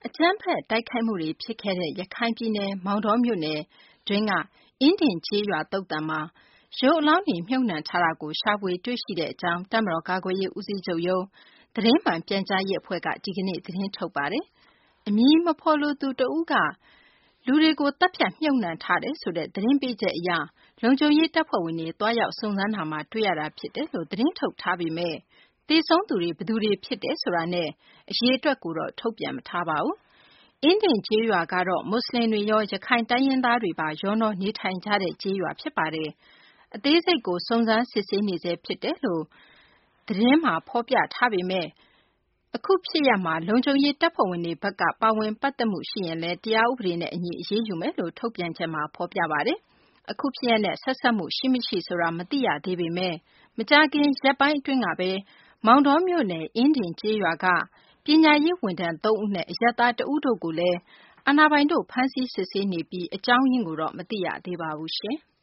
အကြမ်းဖက်တိုက်ခိုက်မှုတွေဖြစ်ခဲ့တဲ့ရခိုင်ပြည်နယ်မောင်တောမြို့နယ်တွင်းကအင်းဒင်ကျေးရွာသုဿန်မှာရုပ်အလောင်းတွေမြှုပ်နှံထားတာကိုရှာဖွေတွေ့ရှိကြောင်းတပ်မတော်ကာကွယ်ရေးဦးစီးချုပ်ရုံးသတင်းမှန်ပြန်ကြားရေးအဖွဲ့ကဒီကနေ့သတင်းထုတ်ပါတယ်။အမည်မဖော်လိုသူတဦးကလူတွေကိုတပ်ဖြတ်မြှုပ်နှံထားတယ်ဆိုတဲ့သတင်းပေးချက်အရလုံခြုံရေးတပ်ဖွဲ့ဝင်တွေတွားရောက်စုံစမ်းတာမှာတွေ့ရတာဖြစ်တယ်လို့သတင်းထုတ်ထားပေမဲ့သေဆုံးသူတွေဘယ်သူတွေဖြစ်တယ်ဆိုတာနဲ့အရေအတွက်ကိုတော့ထုတ်ပြန်မထားပါဘူး။အင်းဒင်ကျေးရွာကတော့မွတ်စလင်တွေရောရခိုင်တိုင်းရင်းသားတွေပါရောနှောနေထိုင်ကြတဲ့ကျေးရွာဖြစ်ပါတယ်။အသေးစိတ်ကိုစုံစမ်းစစ်ဆေးနေဆဲဖြစ်တယ်လို့သတင်းမှာဖော်ပြထားပေမဲ့အခုဖြစ်ရပ်မှာလုံခြုံရေးတပ်ဖွဲ့ဝင်တွေဘက်ကပါဝင်ပတ်သက်မှုရှိရင်လည်းတရားဥပဒေနဲ့အညီအရေးယူမယ်လို့ထုတ်ပြန်ချက်မှာဖော်ပြပါတယ်။အခုဖြစ်ရပ်နဲ့ဆက်စပ်မှုရှိမရှိဆိုတာမသိရသေးပေမဲ့မကြာခင်ရက်ပိုင်းအတွင်းကပဲမောင်တောမြို့နယ်အင်းဒင်ကျေးရွာကပညာရေးဝန်ထမ်း3ဦးနဲ့အရပ်သား2ဦးတို့ကိုလည်းအာဏာပိုင်တို့ဖမ်းဆီးစစ်ဆေးနေပြီးအကြောင်းရင်းကိုတော့မသိရသေးပါဘူး။